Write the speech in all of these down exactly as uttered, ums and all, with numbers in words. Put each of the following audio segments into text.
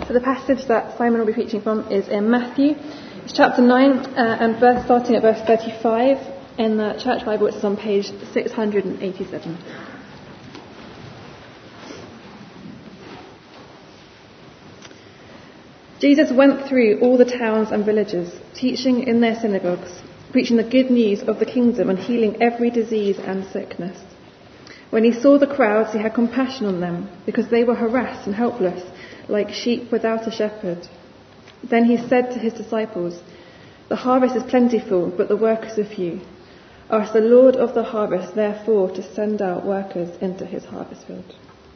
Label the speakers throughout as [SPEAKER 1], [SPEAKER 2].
[SPEAKER 1] So the passage that Simon will be preaching from is in Matthew. It's chapter nine uh, and verse, starting at verse thirty-five in the Church Bible, which is on page six hundred eighty-seven. Jesus went through all the towns and villages, teaching in their synagogues, preaching the good news of the kingdom and healing every disease and sickness. When he saw the crowds, he had compassion on them, because they were harassed and helpless, like sheep without a shepherd. Then he said to his disciples, "The harvest is plentiful, but the workers are few. Ask the Lord of the harvest, therefore, to send out workers into his harvest field."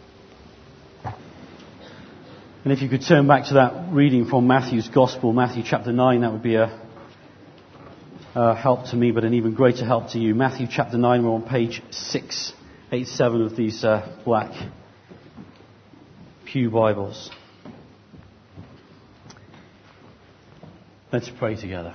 [SPEAKER 2] And if you could turn back to that reading from Matthew's Gospel, Matthew chapter nine, that would be a, a help to me, but an even greater help to you. Matthew chapter nine, we're on page six eighty-seven of these uh, black pew Bibles. Let's pray together.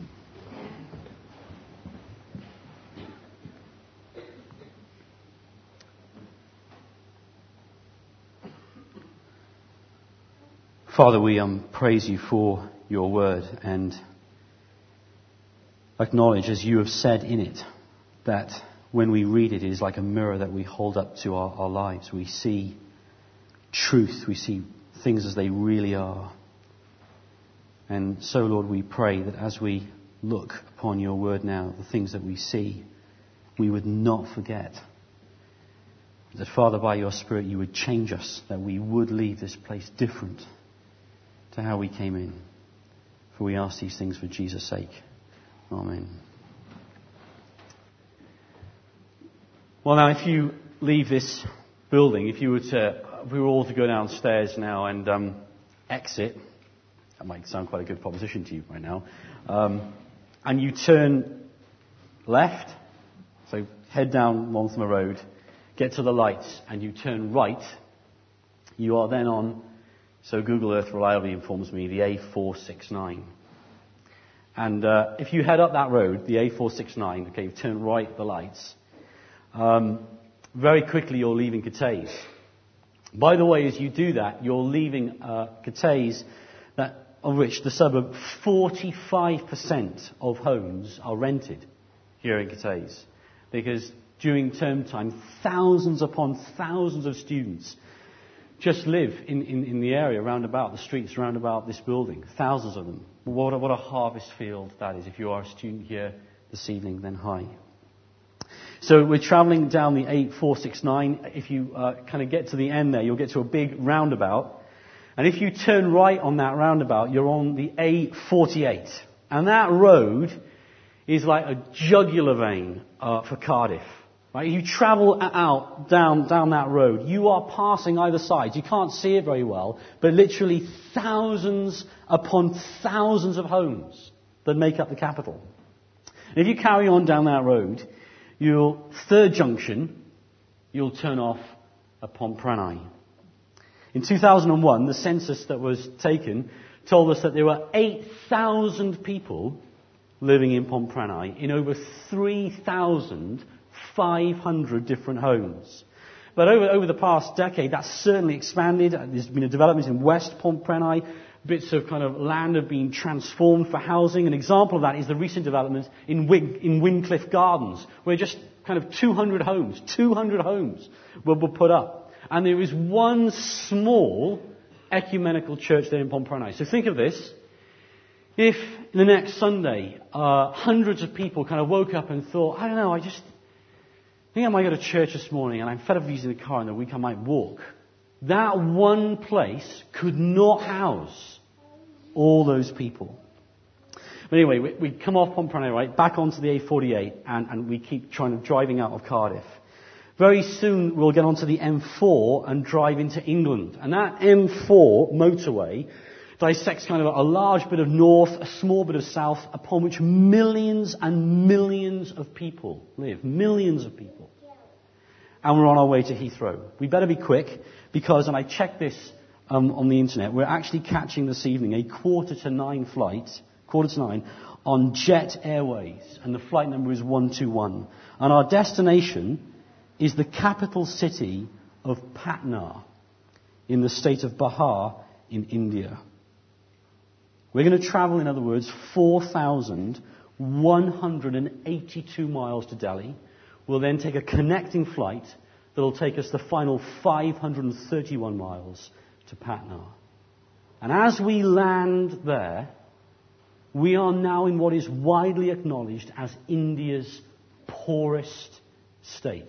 [SPEAKER 2] Father, we um, praise you for your word and acknowledge, as you have said in it, that when we read it, it is like a mirror that we hold up to our, our lives. We see truth. We see things as they really are. And so, Lord, we pray that as we look upon your word now, the things that we see, we would not forget. That, Father, by your Spirit, you would change us, that we would leave this place different to how we came in. For we ask these things for Jesus' sake. Amen. Well, now, if you leave this building, if you were to, if we were all to go downstairs now and um, exit, that might sound quite a good proposition to you right now, um, and you turn left, so head down Longtham Road, get to the lights, and you turn right, you are then on, so Google Earth reliably informs me, the A four sixty-nine. And uh, if you head up that road, the A four sixty-nine, okay, you turn right at the lights, um, very quickly you're leaving Cathays. By the way, as you do that, you're leaving uh, Cathays, that, of which the suburb, forty-five percent of homes are rented here in Cathays. Because during term time, thousands upon thousands of students just live in, in, in the area round about, the streets round about this building. Thousands of them. What a, what a harvest field that is. If you are a student here this evening, then hi. So we're travelling down the A four sixty-nine. If you uh, kind of get to the end there, you'll get to a big roundabout. And if you turn right on that roundabout, you're on the A forty-eight. And that road is like a jugular vein uh, for Cardiff. Right? You travel out down down that road, you are passing either side. You can't see it very well, but literally thousands upon thousands of homes that make up the capital. And if you carry on down that road, your third junction, you'll turn off at Pontprenai. In two thousand one, the census that was taken told us that there were eight thousand people living in Pontprenai in over three thousand five hundred different homes. But over, over the past decade, that's certainly expanded. There's been a development in West Pontprenai. Bits of kind of land have been transformed for housing. An example of that is the recent development in, Wig, in Wincliffe Gardens, where just kind of two hundred homes, two hundred homes were, were put up. And there is one small ecumenical church there in Pontprenai. So think of this. If the next Sunday, uh, hundreds of people kind of woke up and thought, I don't know, I just I think I might go to church this morning and I'm fed up of using the car, and the week I might walk. That one place could not house all those people. But anyway, we, we come off Pontprenai, right, back onto the A forty-eight, and, and we keep trying to driving out of Cardiff. Very soon we'll get onto the M four and drive into England. And that M four motorway dissects kind of a large bit of north, a small bit of south, upon which millions and millions of people live. Millions of people. And we're on our way to Heathrow. We better be quick, because, and I checked this um, on the internet, we're actually catching this evening a quarter to nine flight, quarter to nine, on Jet Airways. And the flight number is one two one. And our destination is the capital city of Patna in the state of Bihar in India. We're going to travel, in other words, four thousand one hundred eighty-two miles to Delhi. We'll then take a connecting flight that will take us the final five hundred thirty-one miles to Patna. And as we land there, we are now in what is widely acknowledged as India's poorest state.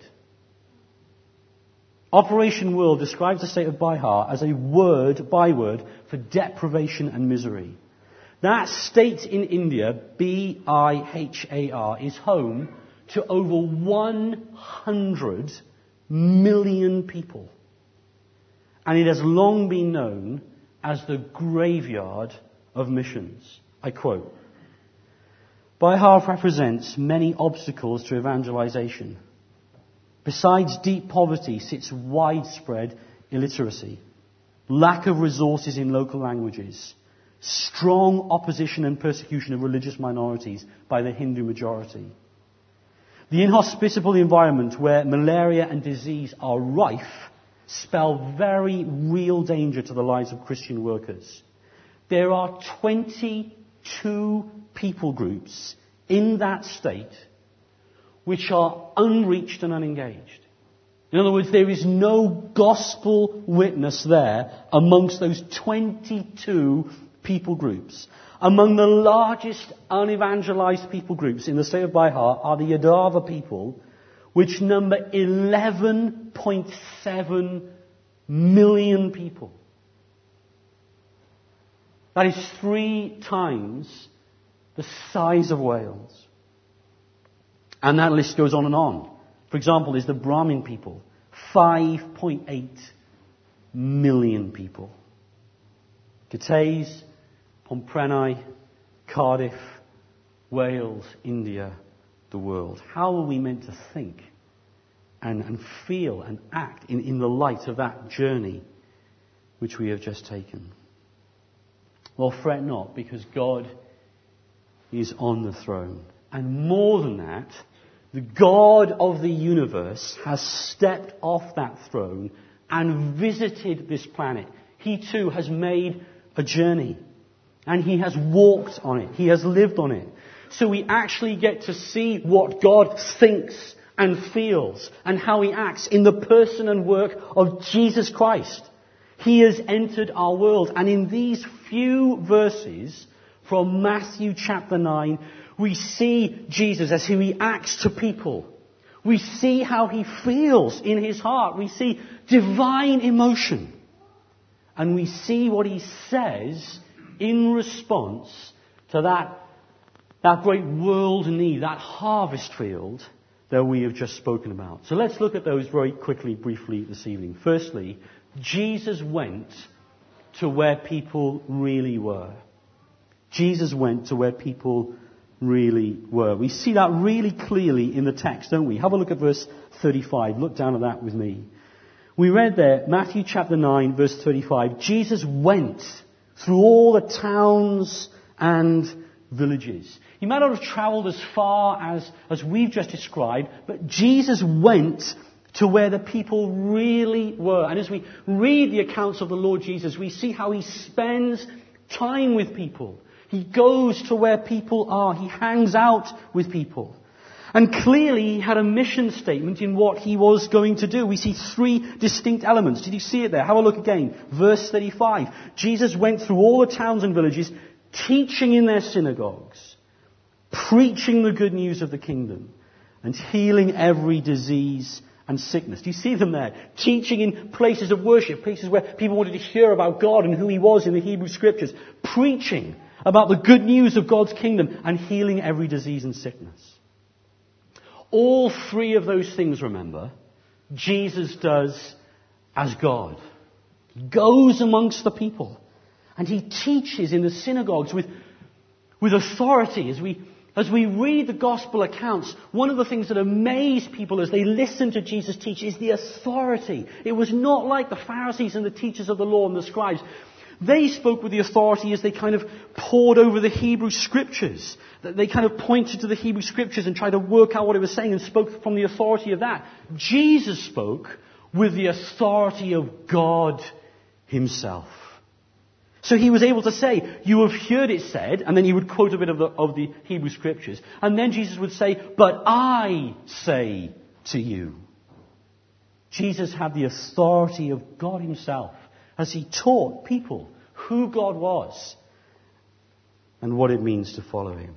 [SPEAKER 2] Operation World describes the state of Bihar as a word, byword, for deprivation and misery. That state in India, B I H A R, is home to over one hundred million people. And it has long been known as the graveyard of missions. I quote, Bihar represents many obstacles to evangelization. Besides deep poverty sits widespread illiteracy, lack of resources in local languages, strong opposition and persecution of religious minorities by the Hindu majority. The inhospitable environment where malaria and disease are rife spell very real danger to the lives of Christian workers. There are twenty-two people groups in that state which are unreached and unengaged. In other words, there is no gospel witness there amongst those twenty-two people groups. Among the largest unevangelized people groups in the state of Bihar are the Yadava people, which number eleven point seven million people. That is three times the size of Wales. And that list goes on and on. For example, is the Brahmin people, five point eight million people. Gateys, Pomprenai, Cardiff, Wales, India, the world. How are we meant to think and, and feel and act in, in the light of that journey which we have just taken? Well, fret not, because God is on the throne. And more than that, the God of the universe has stepped off that throne and visited this planet. He too has made a journey. And he has walked on it. He has lived on it. So we actually get to see what God thinks and feels and how he acts in the person and work of Jesus Christ. He has entered our world. And in these few verses from Matthew chapter nine, we see Jesus as who he acts to people. We see how he feels in his heart. We see divine emotion. And we see what he says in response to that, that great world need, that harvest field that we have just spoken about. So let's look at those very quickly, briefly this evening. Firstly, Jesus went to where people really were. Jesus went to where people really were. We see that really clearly in the text, don't we? Have a look at verse thirty-five. Look down at that with me. We read there, Matthew chapter nine, verse thirty-five, Jesus went through all the towns and villages. He might not have travelled as far as, as we've just described, but Jesus went to where the people really were. And as we read the accounts of the Lord Jesus, we see how he spends time with people. He goes to where people are. He hangs out with people. And clearly he had a mission statement in what he was going to do. We see three distinct elements. Did you see it there? Have a look again. Verse thirty-five. Jesus went through all the towns and villages, teaching in their synagogues, preaching the good news of the kingdom, and healing every disease and sickness. Do you see them there? Teaching in places of worship, places where people wanted to hear about God and who he was in the Hebrew Scriptures. Preaching about the good news of God's kingdom and healing every disease and sickness. All three of those things, remember, Jesus does as God. He goes amongst the people and he teaches in the synagogues with, with authority. As we, as we read the gospel accounts, one of the things that amazed people as they listened to Jesus teach is the authority. It was not like the Pharisees and the teachers of the law and the scribes. They spoke with the authority as they kind of pored over the Hebrew Scriptures. They kind of pointed to the Hebrew Scriptures and tried to work out what it was saying and spoke from the authority of that. Jesus spoke with the authority of God himself. So he was able to say, you have heard it said, and then he would quote a bit of the, of the Hebrew scriptures, and then Jesus would say, but I say to you. Jesus had the authority of God himself as he taught people who God was and what it means to follow him.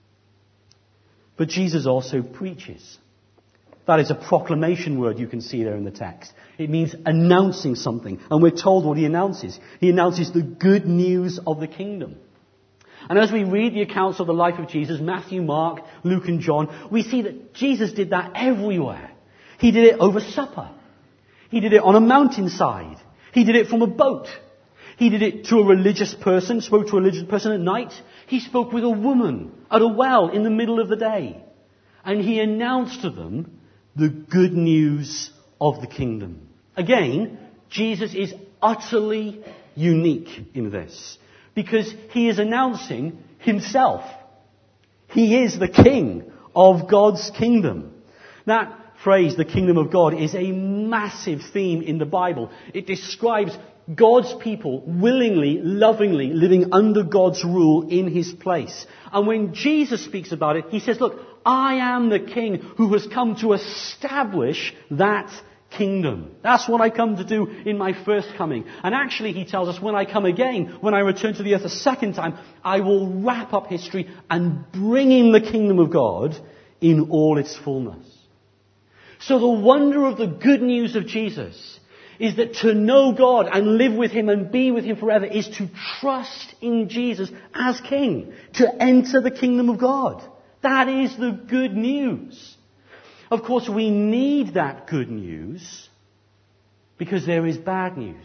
[SPEAKER 2] But Jesus also preaches. That is a proclamation word you can see there in the text. It means announcing something. And we're told what he announces. He announces the good news of the kingdom. And as we read the accounts of the life of Jesus, Matthew, Mark, Luke and John, we see that Jesus did that everywhere. He did it over supper. He did it on a mountainside. He did it from a boat. He did it to a religious person, spoke to a religious person at night. He spoke with a woman at a well in the middle of the day. And he announced to them the good news of the kingdom. Again, Jesus is utterly unique in this because he is announcing himself. He is the king of God's kingdom. That phrase, the kingdom of God, is a massive theme in the Bible. It describes God's people willingly, lovingly living under God's rule in his place. And when Jesus speaks about it, he says, look, I am the king who has come to establish that kingdom. That's what I come to do in my first coming. And actually, he tells us, when I come again, when I return to the earth a second time, I will wrap up history and bring in the kingdom of God in all its fullness. So the wonder of the good news of Jesus is that to know God and live with him and be with him forever is to trust in Jesus as king, to enter the kingdom of God. That is the good news. Of course, we need that good news because there is bad news.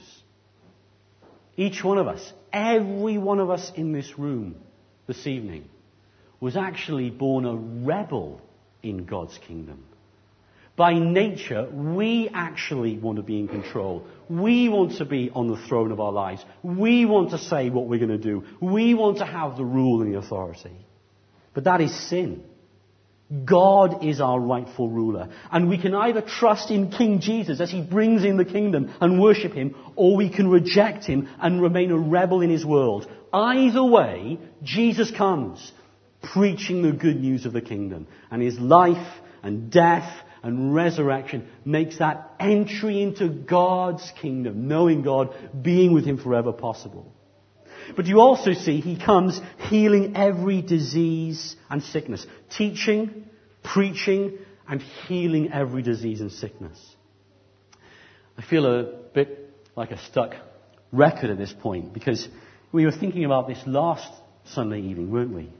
[SPEAKER 2] Each one of us, every one of us in this room this evening, was actually born a rebel in God's kingdom. By nature, we actually want to be in control. We want to be on the throne of our lives. We want to say what we're going to do. We want to have the rule and the authority. But that is sin. God is our rightful ruler. And we can either trust in King Jesus as he brings in the kingdom and worship him, or we can reject him and remain a rebel in his world. Either way, Jesus comes preaching the good news of the kingdom. And his life and death and resurrection makes that entry into God's kingdom, knowing God, being with him forever possible. But you also see he comes healing every disease and sickness. Teaching, preaching, and healing every disease and sickness. I feel a bit like a stuck record at this point because we were thinking about this last Sunday evening, weren't we?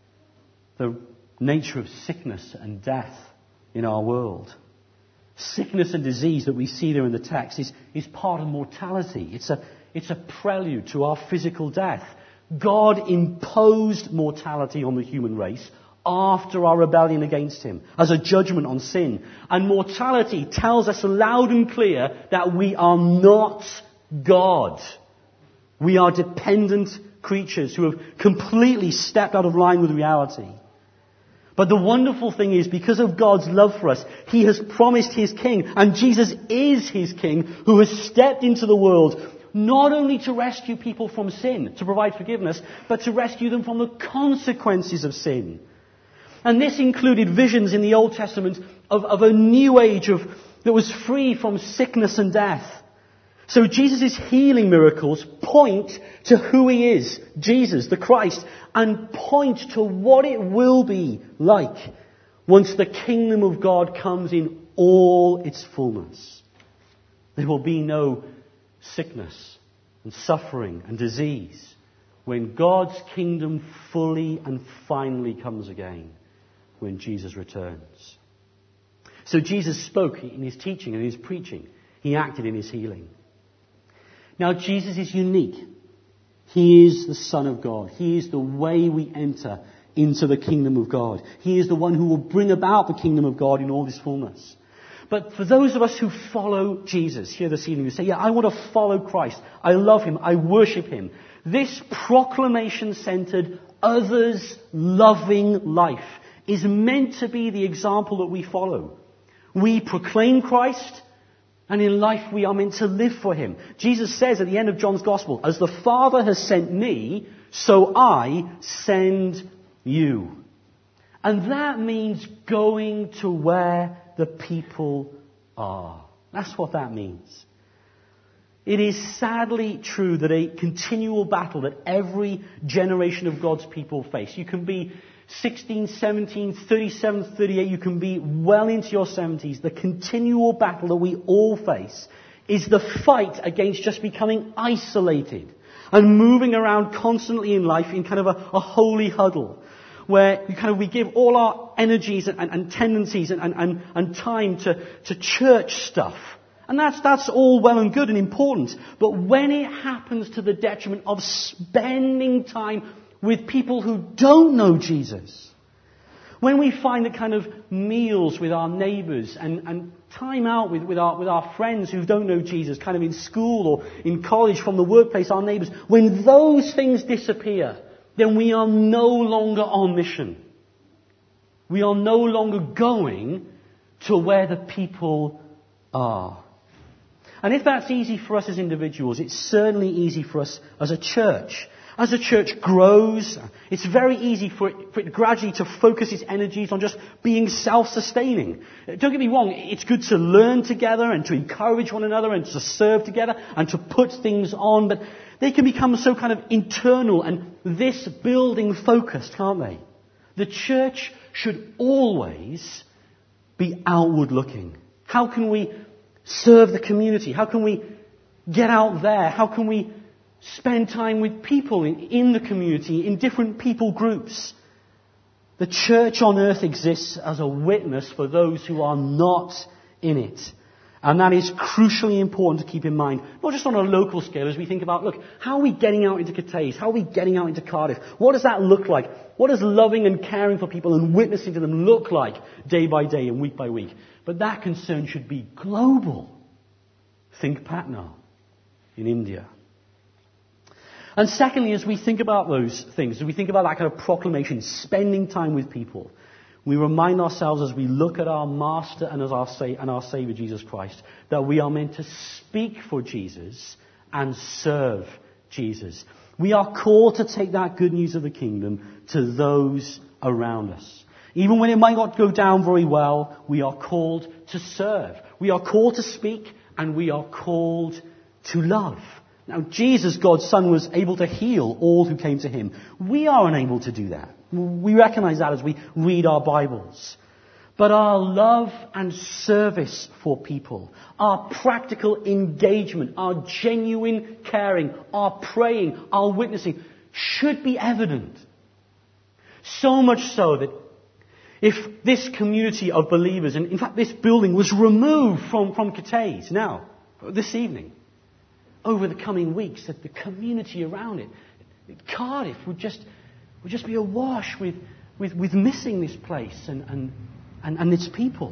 [SPEAKER 2] The nature of sickness and death in our world. Sickness and disease that we see there in the text is, is part of mortality. It's a, it's a prelude to our physical death. God imposed mortality on the human race after our rebellion against him as a judgment on sin. And mortality tells us loud and clear that we are not God. We are dependent creatures who have completely stepped out of line with reality. But the wonderful thing is, because of God's love for us, he has promised his king, and Jesus is his king, who has stepped into the world, not only to rescue people from sin, to provide forgiveness, but to rescue them from the consequences of sin. And this included visions in the Old Testament of, of a new age of, that was free from sickness and death. So Jesus' healing miracles point to who he is, Jesus, the Christ, and point to what it will be like once the kingdom of God comes in all its fullness. There will be no sickness and suffering and disease when God's kingdom fully and finally comes again, when Jesus returns. So Jesus spoke in his teaching and his preaching. He acted in his healing. Now, Jesus is unique. He is the Son of God. He is the way we enter into the kingdom of God. He is the one who will bring about the kingdom of God in all its fullness. But for those of us who follow Jesus here this evening, who say, yeah, I want to follow Christ. I love him. I worship him. This proclamation-centered, others-loving life is meant to be the example that we follow. We proclaim Christ. And in life we are meant to live for him. Jesus says at the end of John's Gospel, as the Father has sent me, so I send you. And that means going to where the people are. That's what that means. It is sadly true that a continual battle that every generation of God's people face. You can be sixteen, seventeen, thirty-seven, thirty-eight, you can be well into your seventies. The continual battle that we all face is the fight against just becoming isolated and moving around constantly in life in kind of a, a holy huddle, where you kind of, we give all our energies and, and, and tendencies and, and, and time to, to church stuff. And that's, that's all well and good and important. But when it happens to the detriment of spending time with people who don't know Jesus, when we find the kind of meals with our neighbours and, and time out with, with, our, with our friends who don't know Jesus, kind of in school or in college, from the workplace, our neighbours, when those things disappear, then we are no longer on mission. We are no longer going to where the people are. And if that's easy for us as individuals, it's certainly easy for us as a church. As a church grows, it's very easy for it, for it gradually to focus its energies on just being self-sustaining. Don't get me wrong, it's good to learn together and to encourage one another and to serve together and to put things on, but they can become so kind of internal and this building focused, can't they? The church should always be outward looking. How can we serve the community? How can we get out there? How can we spend time with people in, in the community, in different people groups? The church on earth exists as a witness for those who are not in it. And that is crucially important to keep in mind, not just on a local scale as we think about, look, how are we getting out into Cathays? How are we getting out into Cardiff? What does that look like? What does loving and caring for people and witnessing to them look like day by day and week by week? But that concern should be global. Think Patna in India. And secondly, as we think about those things, as we think about that kind of proclamation, spending time with people, we remind ourselves as we look at our Master and as our Sa- and our Saviour Jesus Christ, that we are meant to speak for Jesus and serve Jesus. We are called to take that good news of the kingdom to those around us. Even when it might not go down very well, we are called to serve. We are called to speak, and we are called to love. Now, Jesus, God's Son, was able to heal all who came to him. We are unable to do that. We recognize that as we read our Bibles. But our love and service for people, our practical engagement, our genuine caring, our praying, our witnessing should be evident. So much so that if this community of believers, and in fact this building was removed from, from Cathays now, this evening, over the coming weeks, that the community around it, Cardiff, would just would just be awash with, with, with missing this place and, and, and, and its people.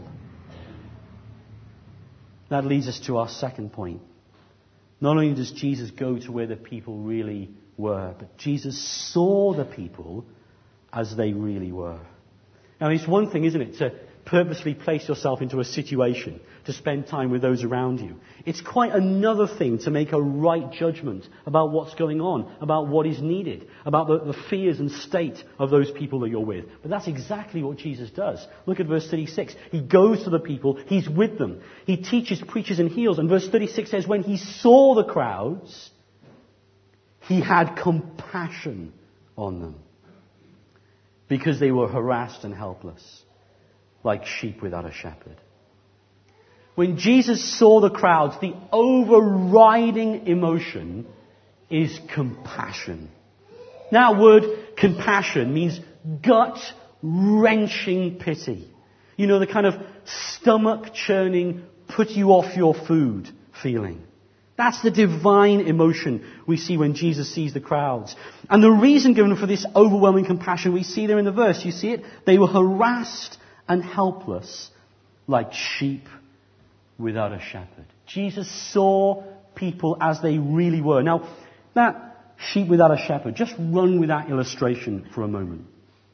[SPEAKER 2] That leads us to our second point. Not only does Jesus go to where the people really were, but Jesus saw the people as they really were. Now, it's one thing, isn't it, to purposely place yourself into a situation to spend time with those around you. It's quite another thing to make a right judgment about what's going on, about what is needed, about the, the fears and state of those people that you're with. But that's exactly what Jesus does. Look at verse thirty-six. He goes to the people. He's with them. He teaches, preaches, and heals. And verse thirty-six says, when he saw the crowds, he had compassion on them because they were harassed and helpless, like sheep without a shepherd. When Jesus saw the crowds, the overriding emotion is compassion. Now, word compassion means gut-wrenching pity. You know, the kind of stomach-churning, put-you-off-your-food feeling. That's the divine emotion we see when Jesus sees the crowds. And the reason given for this overwhelming compassion, we see there in the verse. You see it? They were harassed and helpless, like sheep without a shepherd. Jesus saw people as they really were. Now, that sheep without a shepherd, just run with that illustration for a moment.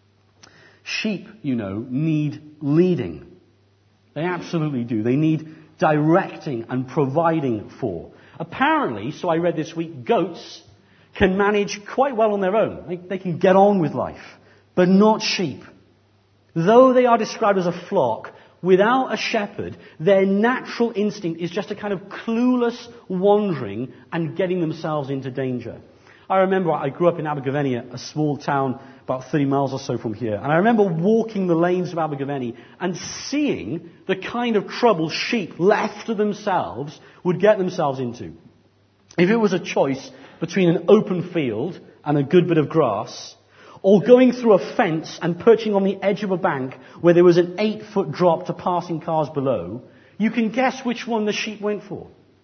[SPEAKER 2] Sheep, you know, need leading. They absolutely do. They need directing and providing for. Apparently, so I read this week, goats can manage quite well on their own. They, they can get on with life, but not sheep. Though they are described as a flock, without a shepherd, their natural instinct is just a kind of clueless wandering and getting themselves into danger. I remember I grew up in Abergavenny, a small town about thirty miles or so from here. And I remember walking the lanes of Abergavenny and seeing the kind of trouble sheep left to themselves would get themselves into. If it was a choice between an open field and a good bit of grass, or going through a fence and perching on the edge of a bank where there was an eight-foot drop to passing cars below, you can guess which one the sheep went for.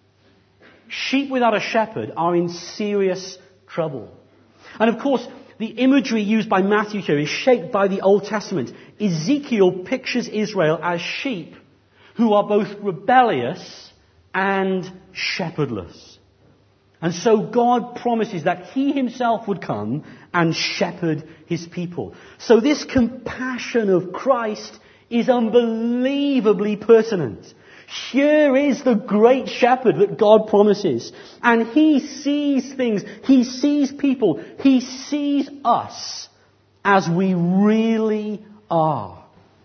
[SPEAKER 2] Sheep without a shepherd are in serious trouble. And of course, the imagery used by Matthew here is shaped by the Old Testament. Ezekiel pictures Israel as sheep who are both rebellious and shepherdless. And so God promises that He Himself would come and shepherd His people. So this compassion of Christ is unbelievably pertinent. Here is the great shepherd that God promises. And He sees things. He sees people. He sees us as we really are.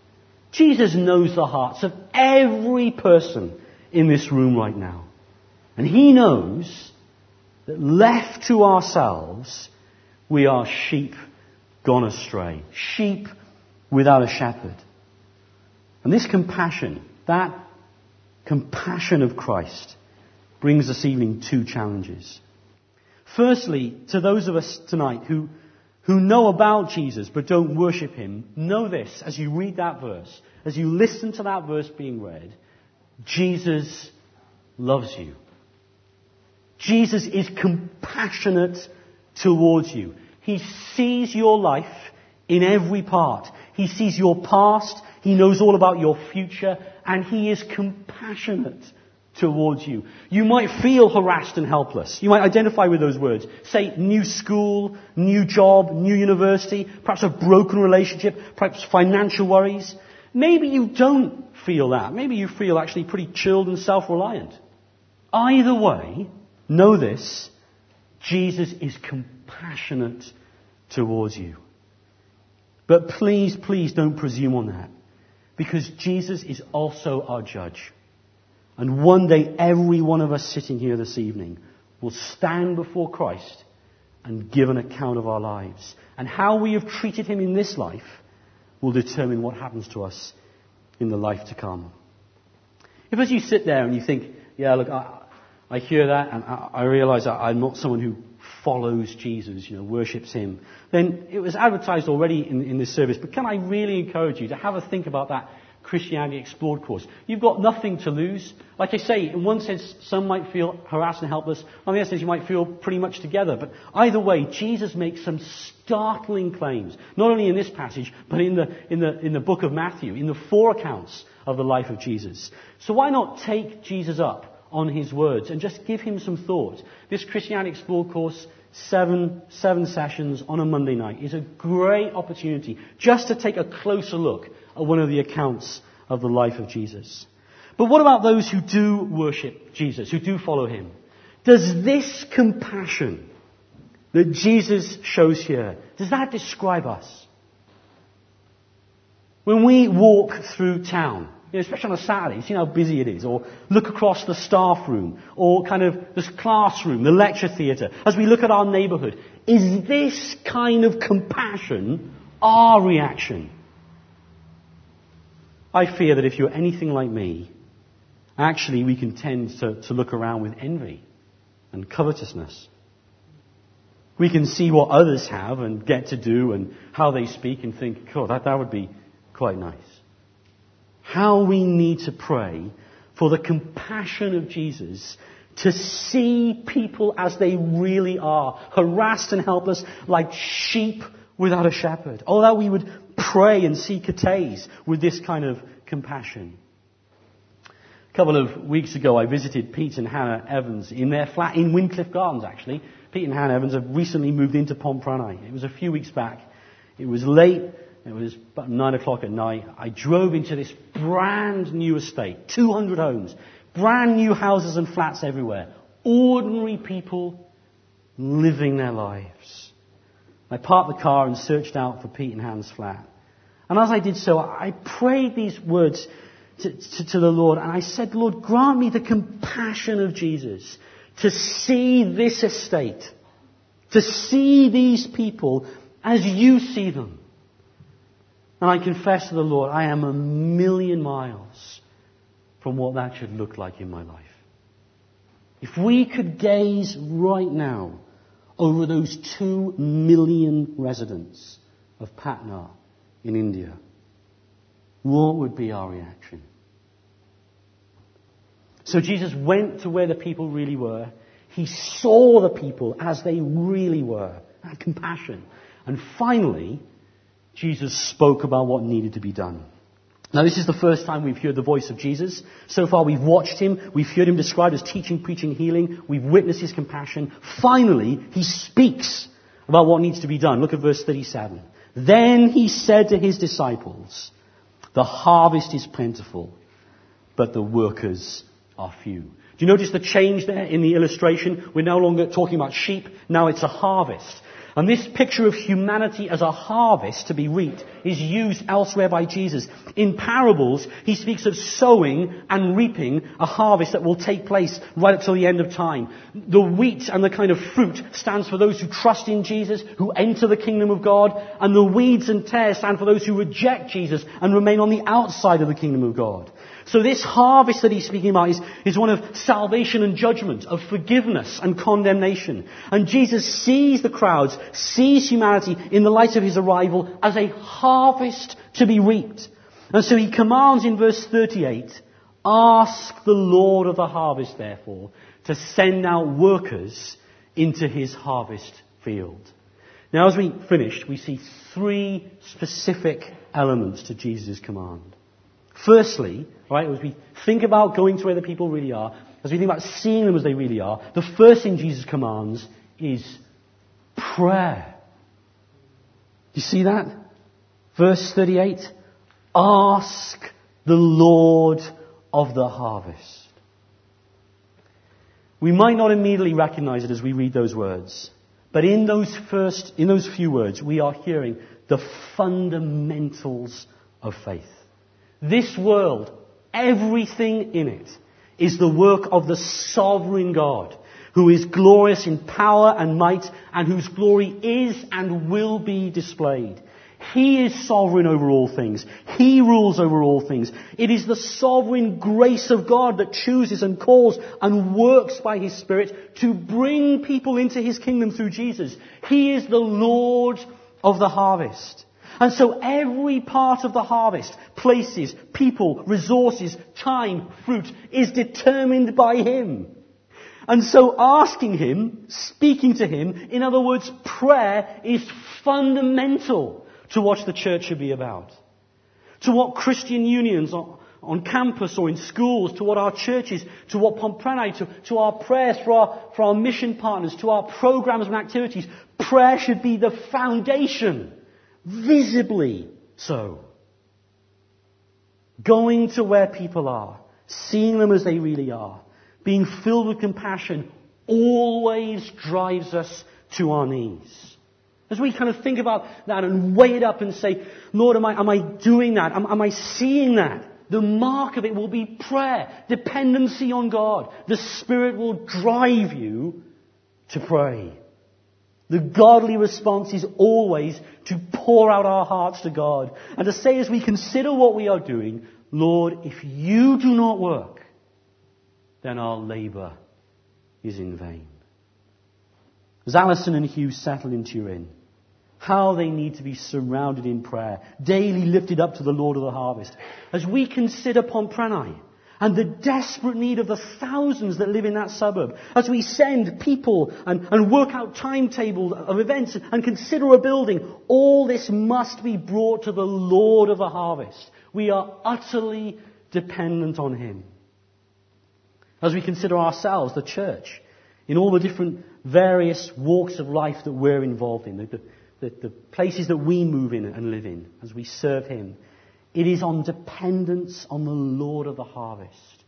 [SPEAKER 2] Jesus knows the hearts of every person in this room right now. And He knows that left to ourselves, we are sheep gone astray. Sheep without a shepherd. And this compassion, that compassion of Christ, brings this evening two challenges. Firstly, to those of us tonight who, who know about Jesus but don't worship Him, know this as you read that verse, as you listen to that verse being read, Jesus loves you. Jesus is compassionate towards you. He sees your life in every part. He sees your past. He knows all about your future. And He is compassionate towards you. You might feel harassed and helpless. You might identify with those words. Say, new school, new job, new university, perhaps a broken relationship, perhaps financial worries. Maybe you don't feel that. Maybe you feel actually pretty chilled and self-reliant. Either way, know this, Jesus is compassionate towards you. But please, please don't presume on that. Because Jesus is also our judge. And one day every one of us sitting here this evening will stand before Christ and give an account of our lives. And how we have treated Him in this life will determine what happens to us in the life to come. If as you sit there and you think, yeah, look, I... I hear that and I realize that I'm not someone who follows Jesus, you know, worships Him. Then it was advertised already in, in this service, but can I really encourage you to have a think about that Christianity Explored course? You've got nothing to lose. Like I say, in one sense, some might feel harassed and helpless. On the other sense, you might feel pretty much together. But either way, Jesus makes some startling claims, not only in this passage, but in the, in the, in the book of Matthew, in the four accounts of the life of Jesus. So why not take Jesus up on His words and just give Him some thought? This Christianity Explored course, seven, seven sessions on a Monday night, is a great opportunity just to take a closer look at one of the accounts of the life of Jesus. But what about those who do worship Jesus, who do follow Him? Does this compassion that Jesus shows here, does that describe us? When we walk through town, you know, especially on a Saturday, see how busy it is, or look across the staff room, or kind of this classroom, the lecture theatre, as we look at our neighbourhood, is this kind of compassion our reaction? I fear that if you're anything like me, actually we can tend to, to look around with envy and covetousness. We can see what others have and get to do and how they speak and think, oh, that, that would be quite nice. How we need to pray for the compassion of Jesus to see people as they really are, harassed and helpless like sheep without a shepherd. Oh, that we would pray and seek a taste with this kind of compassion. A couple of weeks ago, I visited Pete and Hannah Evans in their flat in Wincliffe Gardens, actually. Pete and Hannah Evans have recently moved into Pontpranay. It was a few weeks back. It was late. It was about nine o'clock at night. I drove into this brand new estate, two hundred homes, Brand new houses and flats everywhere. Ordinary people living their lives. I parked the car and searched out for Pete and Hans' flat. And as I did so, I prayed these words to, to, to the Lord. And I said, Lord, grant me the compassion of Jesus to see this estate, to see these people as you see them. And I confess to the Lord, I am a million miles from what that should look like in my life. If we could gaze right now over those two million residents of Patna in India, what would be our reaction? So Jesus went to where the people really were. He saw the people as they really were. Had compassion. And finally, Jesus spoke about what needed to be done. Now, this is the first time we've heard the voice of Jesus. So far, we've watched him. We've heard him described as teaching, preaching, healing. We've witnessed his compassion. Finally, he speaks about what needs to be done. Look at verse thirty-seven. Then he said to his disciples, the harvest is plentiful, but the workers are few. Do you notice the change there in the illustration? We're no longer talking about sheep. Now it's a harvest. And this picture of humanity as a harvest to be reaped is used elsewhere by Jesus. In parables, he speaks of sowing and reaping a harvest that will take place right up till the end of time. The wheat and the kind of fruit stands for those who trust in Jesus, who enter the kingdom of God. And the weeds and tares stand for those who reject Jesus and remain on the outside of the kingdom of God. So this harvest that he's speaking about is, is one of salvation and judgment, of forgiveness and condemnation. And Jesus sees the crowds, sees humanity in the light of his arrival as a harvest to be reaped. And so he commands in verse thirty-eight, ask the Lord of the harvest, therefore, to send out workers into his harvest field. Now, as we finished, we see three specific elements to Jesus' command. Firstly, right, as we think about going to where the people really are, as we think about seeing them as they really are, the first thing Jesus commands is prayer. Do you see that? Verse thirty-eight, ask the Lord of the harvest. We might not immediately recognize it as we read those words, but in those first, in those few words, we are hearing the fundamentals of faith. This world, everything in it, is the work of the sovereign God, who is glorious in power and might, and whose glory is and will be displayed. He is sovereign over all things. He rules over all things. It is the sovereign grace of God that chooses and calls and works by his Spirit to bring people into his kingdom through Jesus. He is the Lord of the harvest. And so every part of the harvest, places, people, resources, time, fruit, is determined by him. And so asking him, speaking to him, in other words, prayer is fundamental to what the church should be about. To what Christian unions on, on campus or in schools, to what our churches, to what Pomprani, to, to our prayers for our, for our mission partners, to our programs and activities. Prayer should be the foundation. Visibly so. Going to where people are, seeing them as they really are, being filled with compassion, always drives us to our knees. As we kind of think about that and weigh it up and say, Lord, am I, am I doing that? Am, am I seeing that? The mark of it will be prayer, dependency on God. The Spirit will drive you to pray. The godly response is always to pour out our hearts to God and to say as we consider what we are doing, Lord, if you do not work, then our labour is in vain. As Alison and Hugh settle in Turin, how they need to be surrounded in prayer, daily lifted up to the Lord of the harvest. As we consider Pomprani and the desperate need of the thousands that live in that suburb, as we send people and, and work out timetables of events and consider a building, all this must be brought to the Lord of the harvest. We are utterly dependent on him. As we consider ourselves, the church, in all the different various walks of life that we're involved in, the, the, the places that we move in and live in, as we serve him, it is on dependence on the Lord of the harvest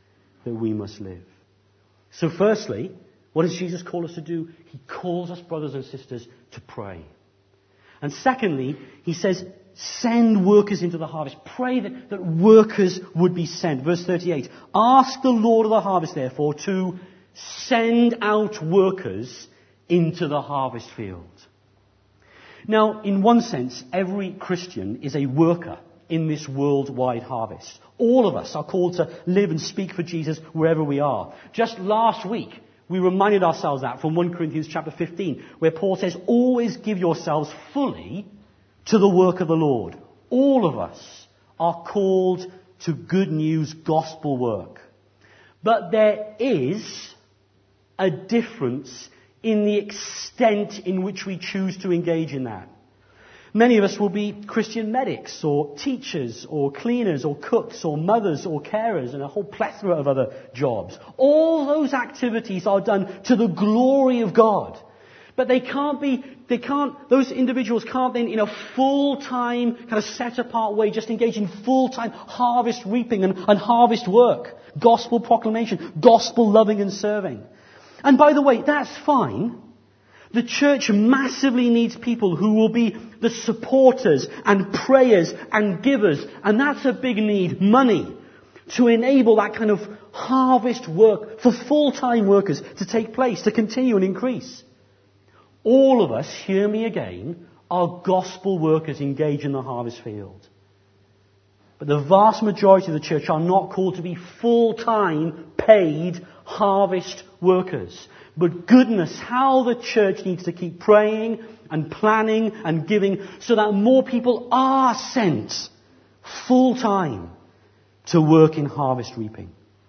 [SPEAKER 2] that we must live. So firstly, what does Jesus call us to do? He calls us, brothers and sisters, to pray. And secondly, he says, send workers into the harvest. Pray that, that workers would be sent. Verse thirty-eight. Ask the Lord of the harvest, therefore, to send out workers into the harvest field. Now, in one sense, every Christian is a worker in this worldwide harvest. All of us are called to live and speak for Jesus wherever we are. Just last week, we reminded ourselves that from First Corinthians chapter fifteen, where Paul says, always give yourselves fully to the work of the Lord. All of us are called to good news gospel work. But there is a difference in the extent in which we choose to engage in that. Many of us will be Christian medics or teachers or cleaners or cooks or mothers or carers and a whole plethora of other jobs. All those activities are done to the glory of God. But they can't be, they can't, those individuals can't then in a full-time, kind of set-apart way just engage in full-time harvest reaping and, and harvest work. Gospel proclamation, gospel loving and serving. And by the way, that's fine. The church massively needs people who will be the supporters and prayers and givers. And that's a big need. Money. To enable that kind of harvest work for full-time workers to take place, to continue and increase. All of us, hear me again, are gospel workers engaged in the harvest field. But the vast majority of the church are not called to be full-time, paid harvest workers. But goodness, how the church needs to keep praying and planning and giving so that more people are sent full-time to work in harvest reaping.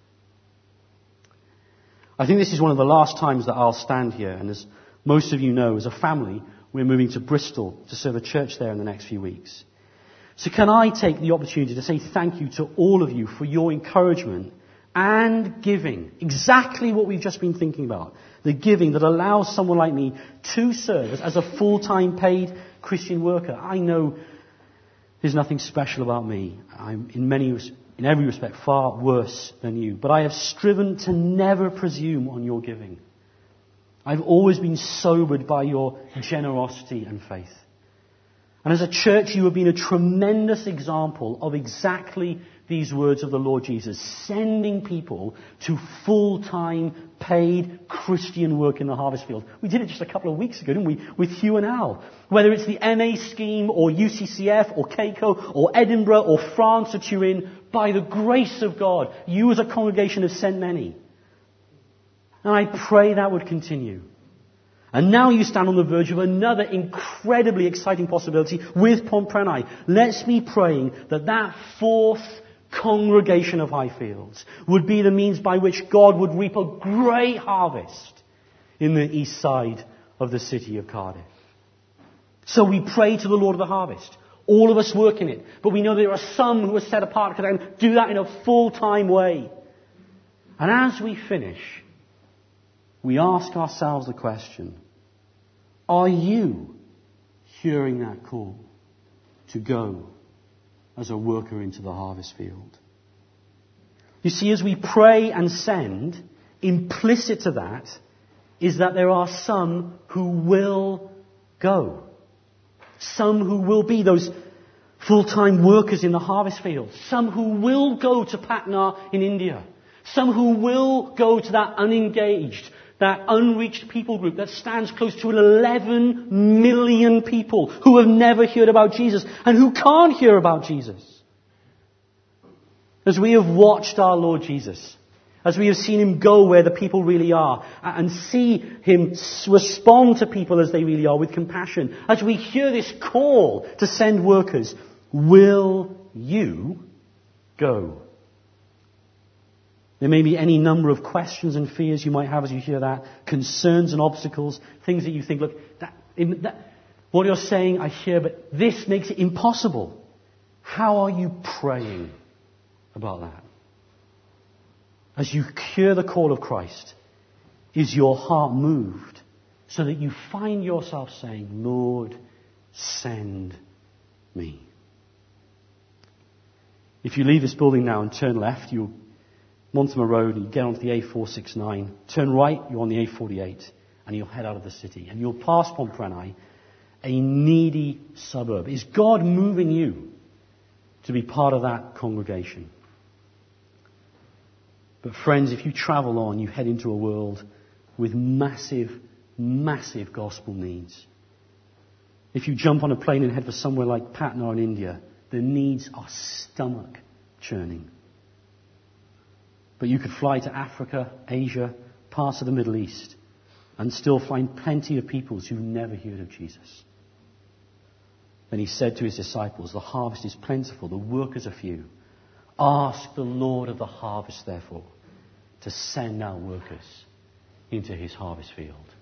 [SPEAKER 2] I think this is one of the last times that I'll stand here, and as most of you know, as a family, we're moving to Bristol to serve a church there in the next few weeks. So can I take the opportunity to say thank you to all of you for your encouragement and giving. Exactly what we've just been thinking about. The giving that allows someone like me to serve as a full-time paid Christian worker. I know there's nothing special about me. I'm in many, in every respect far worse than you. But I have striven to never presume on your giving. I've always been sobered by your generosity and faith. And as a church, you have been a tremendous example of exactly these words of the Lord Jesus, sending people to full-time, paid Christian work in the harvest field. We did it just a couple of weeks ago, didn't we, with Hugh and Al? Whether it's the M A scheme, or U C C F, or C A C O, or Edinburgh, or France, or Turin, by the grace of God, you as a congregation have sent many. And I pray that would continue. And now you stand on the verge of another incredibly exciting possibility with Pompreni. Let's be praying that that fourth congregation of Highfields would be the means by which God would reap a great harvest in the east side of the city of Cardiff. So we pray to the Lord of the harvest. All of us work in it. But we know there are some who are set apart because they can do that in a full-time way. And as we finish, we ask ourselves the question, are you hearing that call to go as a worker into the harvest field? You see, as we pray and send, implicit to that is that there are some who will go. Some who will be those full-time workers in the harvest field. Some who will go to Patna in India. Some who will go to that unengaged, that unreached people group that stands close to eleven million people who have never heard about Jesus and who can't hear about Jesus. As we have watched our Lord Jesus, as we have seen Him go where the people really are and see Him respond to people as they really are with compassion, as we hear this call to send workers, will you go? There may be any number of questions and fears you might have as you hear that, concerns and obstacles, things that you think, look, that, that, what you're saying I hear, but this makes it impossible. How are you praying about that? As you hear the call of Christ, is your heart moved so that you find yourself saying, Lord, send me? If you leave this building now and turn left, you'll Mortimer Road, and you get onto the A four sixty-nine. Turn right, you're on the A forty-eight, and you'll head out of the city. And you'll pass Pompreni, a needy suburb. Is God moving you to be part of that congregation? But friends, if you travel on, you head into a world with massive, massive gospel needs. If you jump on a plane and head for somewhere like Patna in India, the needs are stomach churning. But you could fly to Africa, Asia, parts of the Middle East, and still find plenty of peoples who've never heard of Jesus. Then he said to his disciples, the harvest is plentiful, the workers are few. Ask the Lord of the harvest, therefore, to send out workers into his harvest field.